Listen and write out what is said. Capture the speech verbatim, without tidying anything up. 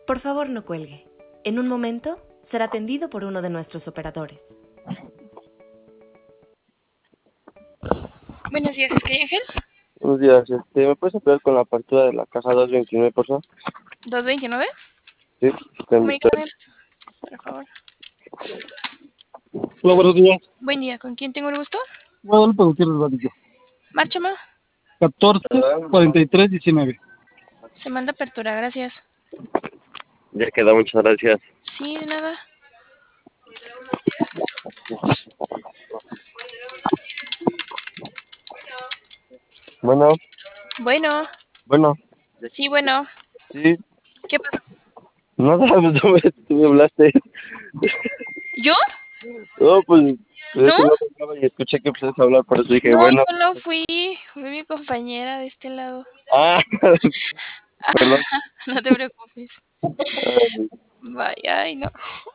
Por favor, no cuelgue. En un momento será atendido por uno de nuestros operadores. Buenos días, ¿es que Ángel? Buenos días, este, ¿me puedes apoyar con la apertura de la caja doscientos veintinueve, por favor? ¿dos veintinueve? Sí, Comunica con él, por favor. Hola, buenos días. Buen día, ¿con quién tengo el gusto? Guadalupe Gutiérrez Vadillo. Márchama. catorce cuarenta y tres diecinueve. Se manda apertura, gracias. Ya queda, muchas gracias. Sí, de nada. Bueno, Bueno, bueno, sí, bueno. sí, ¿Qué pasó? nada, pues tú me, tú me hablaste. ¿Yo? No, pues, ¿No? eso no hablaba y escuché que empezaste a hablar, por eso dije, No, bueno. yo no fui. Fui mi compañera de este lado. Ah, perdón. No te preocupes. Ay, Vaya, ay, no.